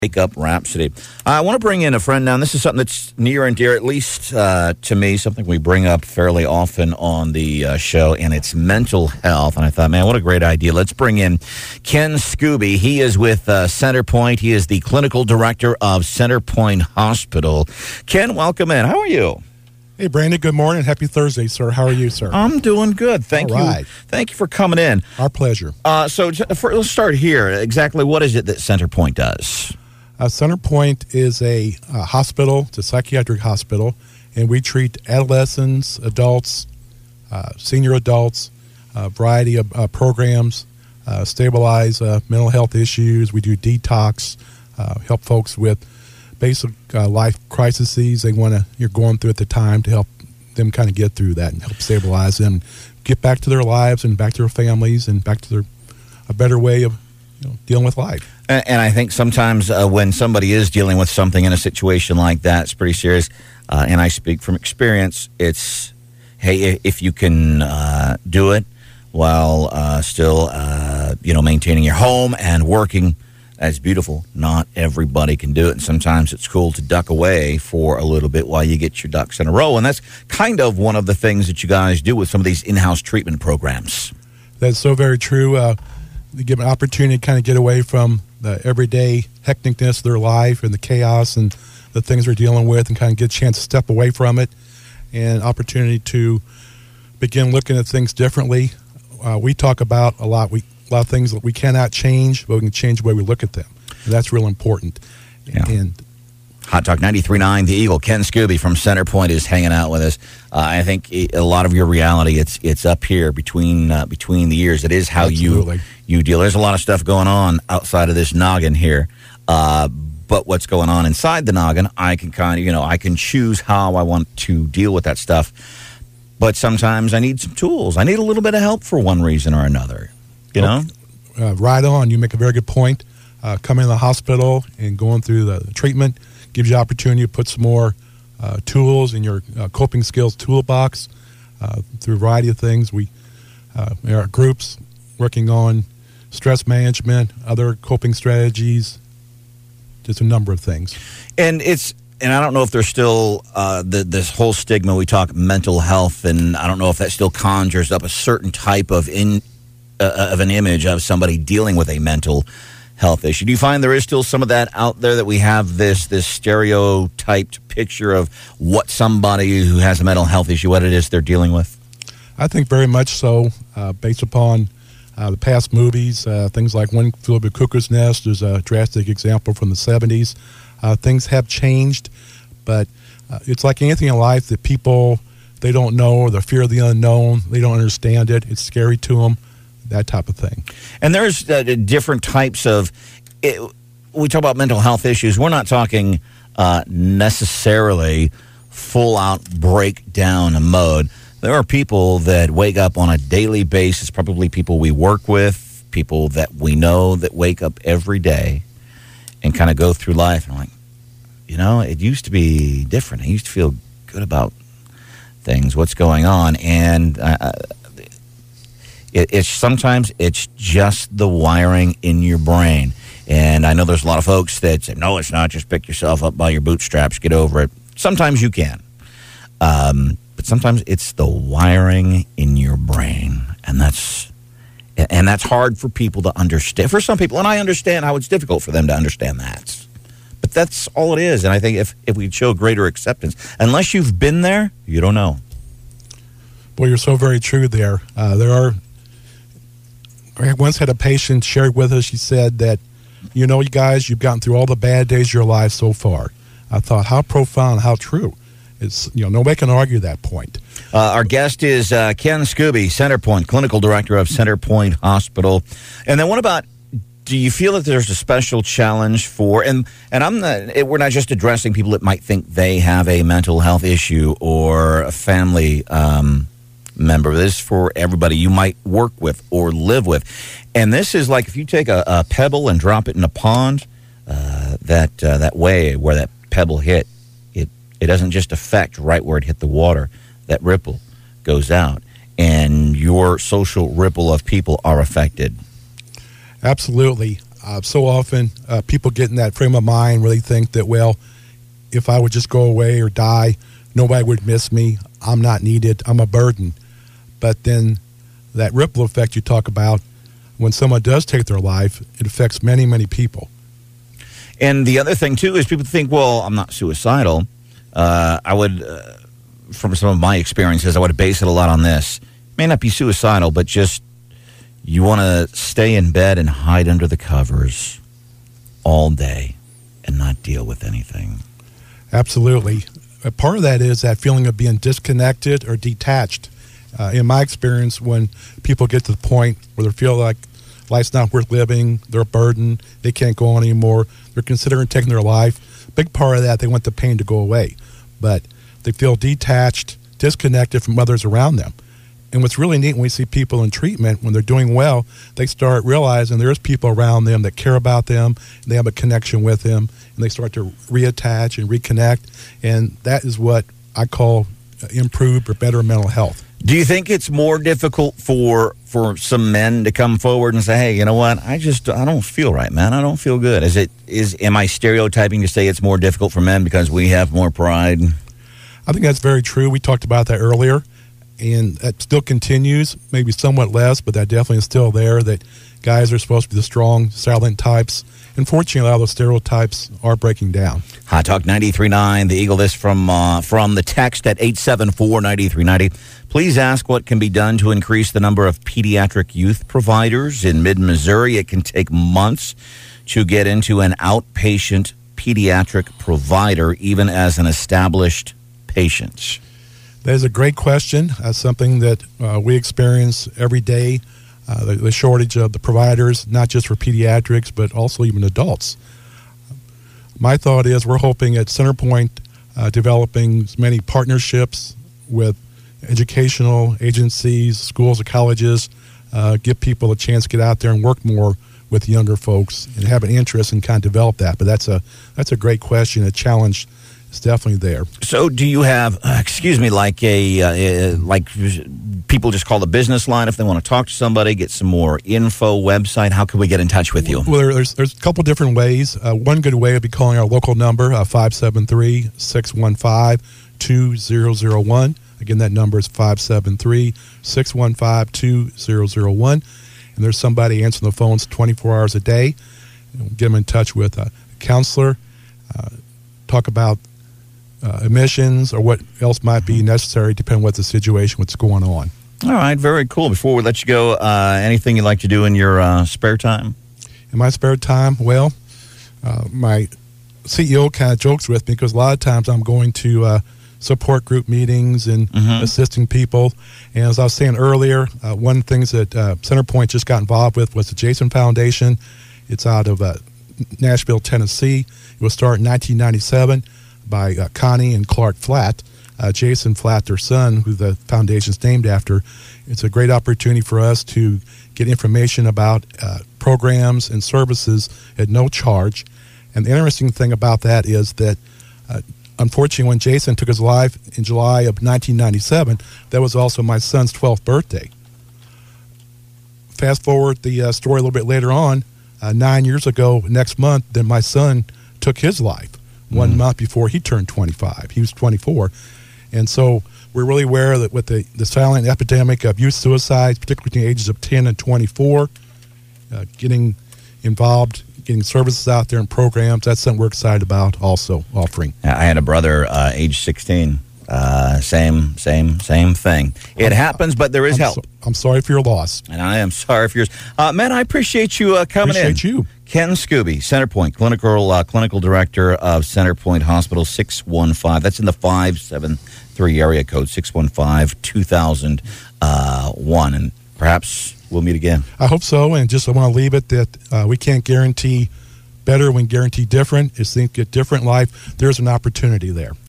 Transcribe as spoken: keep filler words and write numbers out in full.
Wake Up Rhapsody. I want to bring in a friend now. And this is something that's near and dear, at least uh, to me, something we bring up fairly often on the uh, show, and it's mental health. And I thought, man, what a great idea. Let's bring in Ken Scooby. He is with uh, Centerpoint. He is the clinical director of Centerpoint Hospital. Ken, welcome in. How are you? Hey, Brandon, good morning. Happy Thursday, sir. How are you, sir? I'm doing good. Thank All you. right. Thank you for coming in. Our pleasure. Uh, so t- for, let's start here. Exactly what is it that Centerpoint does? Uh, Centerpoint is a uh, hospital. It's a psychiatric hospital, and we treat adolescents, adults, uh, senior adults, a variety of uh, programs, uh, stabilize uh, mental health issues. We do detox, uh, help folks with basic uh, life crises they want to you're going through at the time to help them kind of get through that and help stabilize them, get back to their lives and back to their families and back to their a better way of you know, dealing with life. And, and I think sometimes uh, when somebody is dealing with something in a situation like that, it's pretty serious. Uh, and I speak from experience. It's, hey, if you can uh, do it while uh, still, uh, you know, maintaining your home and working, that's beautiful. Not everybody can do it, and sometimes it's cool to duck away for a little bit while you get your ducks in a row, and that's kind of one of the things that you guys do with some of these in-house treatment programs. That's so very true. Uh, they give an opportunity to kind of get away from the everyday hecticness of their life and the chaos and the things they're dealing with and kind of get a chance to step away from it and opportunity to begin looking at things differently. Uh, we talk about a lot. We A lot of things that we cannot change, but we can change the way we look at them. And that's real important. Yeah. And Hot Talk ninety-three point nine, The Eagle. Ken Scooby from Centerpoint is hanging out with us. Uh, I think a lot of your reality, it's it's up here between uh, between the ears. It is how Absolutely. you you deal. There's a lot of stuff going on outside of this noggin here. Uh, but what's going on inside the noggin, I can kind of, you know, I can choose how I want to deal with that stuff. But sometimes I need some tools. I need a little bit of help for one reason or another. You know, uh, right on. You make a very good point. Uh, coming to the hospital and going through the, the treatment gives you opportunity to put some more uh, tools in your uh, coping skills toolbox uh, through a variety of things. We uh, there are groups working on stress management, other coping strategies, just a number of things. And it's and I don't know if there's still uh, the, this whole stigma. We talk mental health, and I don't know if that still conjures up a certain type of in. Uh, of an image of somebody dealing with a mental health issue. Do you find there is still some of that out there, that we have this this stereotyped picture of what somebody who has a mental health issue, what it is they're dealing with? I think very much so, uh, based upon uh, the past movies, uh, things like One Flew Over the Cuckoo's Nest. There's a drastic example from the seventies. Uh, things have changed, but uh, it's like anything in life that people, they don't know, or the fear of the unknown, they don't understand it, it's scary to them. That type of thing. And there's uh, different types of, it, we talk about mental health issues. We're not talking uh, necessarily full-out breakdown mode. There are people that wake up on a daily basis, probably people we work with, people that we know that wake up every day and kind of go through life. And I'm like, you know, it used to be different. I used to feel good about things, what's going on. And uh, It, it's sometimes it's just the wiring in your brain. And I know there's a lot of folks that say, no, it's not, just pick yourself up by your bootstraps, get over it. Sometimes you can. Um, but sometimes it's the wiring in your brain. And that's and that's hard for people to understand. For some people, and I understand how it's difficult for them to understand that. But that's all it is. And I think if, if we show greater acceptance, unless you've been there, you don't know. Boy, you're so very true there. Uh, there are... I once had a patient share with us. She said that, you know, you guys, you've gotten through all the bad days of your life so far. I thought, how profound, how true. It's, you know, nobody can argue that point. Uh, our guest is uh, Ken Scooby, Centerpoint, clinical director of Centerpoint Hospital. And then what about, do you feel that there's a special challenge for, and, and I'm not, we're not just addressing people that might think they have a mental health issue or a family um member. This is for everybody you might work with or live with. And this is like if you take a, a pebble and drop it in a pond, uh, that uh, that way where that pebble hit, it, it doesn't just affect right where it hit the water. That ripple goes out, and your social ripple of people are affected. Absolutely. Uh, so often, uh, people get in that frame of mind where they think that, well, if I would just go away or die, nobody would miss me. I'm not needed. I'm a burden. But then that ripple effect you talk about, when someone does take their life, it affects many, many people. And the other thing, too, is people think, well, I'm not suicidal. Uh, I would, uh, from some of my experiences, I would base it a lot on this. May not be suicidal, but just you want to stay in bed and hide under the covers all day and not deal with anything. Absolutely. A part of that is that feeling of being disconnected or detached. Uh, in my experience, when people get to the point where they feel like life's not worth living, they're a burden, they can't go on anymore, they're considering taking their life, a big part of that, they want the pain to go away. But they feel detached, disconnected from others around them. And what's really neat when we see people in treatment, when they're doing well, they start realizing there's people around them that care about them, and they have a connection with them, and they start to reattach and reconnect. And that is what I call improved or better mental health. Do you think it's more difficult for for some men to come forward and say, hey, you know what, I just, I don't feel right, man. I don't feel good. Is it, is, am I stereotyping to say it's more difficult for men because we have more pride? I think that's very true. We talked about that earlier, and that still continues, maybe somewhat less, but that definitely is still there, that guys are supposed to be the strong, silent types. Unfortunately, a lot of those stereotypes are breaking down. Hot Talk ninety-three point nine, the Eagle. This from uh, from the text at eight seven four, nine three nine zero. Please ask what can be done to increase the number of pediatric youth providers in mid-Missouri. It can take months to get into an outpatient pediatric provider, even as an established patient. That is a great question. That's something that uh, we experience every day. Uh, the, the shortage of the providers, not just for pediatrics, but also even adults. My thought is we're hoping at Centerpoint uh, developing as many partnerships with educational agencies, schools or colleges, uh, give people a chance to get out there and work more with younger folks and have an interest and kind of develop that. But that's a that's a great question, a challenge. It's definitely there. So do you have, uh, excuse me, like a, uh, like people just call the business line if they want to talk to somebody, get some more info, website? How can we get in touch with you? Well, there's, there's a couple different ways. Uh, one good way would be calling our local number, uh, five seven three, six one five, two zero zero one. Again, that number is five seven three, six one five, two zero zero one. And there's somebody answering the phones twenty-four hours a day. And we'll get them in touch with a counselor, uh, talk about Uh, admissions or what else might be necessary, depending on what the situation, what's going on. All right, very cool. Before we let you go, uh, anything you like to do in your uh, spare time? In my spare time, well, uh, my C E O kind of jokes with me because a lot of times I'm going to uh, support group meetings and mm-hmm. assisting people. And as I was saying earlier, uh, one of the things that uh, Centerpoint just got involved with was the Jason Foundation. It's out of uh, Nashville, Tennessee. It was started in nineteen ninety-seven. By uh, Connie and Clark Flatt, uh, Jason Flatt, their son, who the foundation's named after. It's a great opportunity for us to get information about uh, programs and services at no charge. And the interesting thing about that is that, uh, unfortunately, when Jason took his life in July of nineteen ninety-seven, that was also my son's twelfth birthday. Fast forward the uh, story a little bit later on, uh, nine years ago, next month, then my son took his life. One mm. month before he turned twenty-five. He was twenty-four. And so we're really aware that with the, the silent epidemic of youth suicides, particularly between the ages of ten and twenty-four, uh, getting involved, getting services out there and programs, that's something we're excited about also offering. I had a brother, uh, age sixteen. Uh, same, same, same thing. It I'm, happens, but there is I'm help. So, I'm sorry for your loss. And I am sorry for yours. Uh, man, I appreciate you uh, coming appreciate in. you. Ken Scooby, Centerpoint, clinical uh, clinical director of Centerpoint Hospital, six one five. That's in the five seven three area code, six one five, two thousand one. And perhaps we'll meet again. I hope so. And just I want to leave it that uh, we can't guarantee better, we can guarantee different. As things get different in life, there's an opportunity there.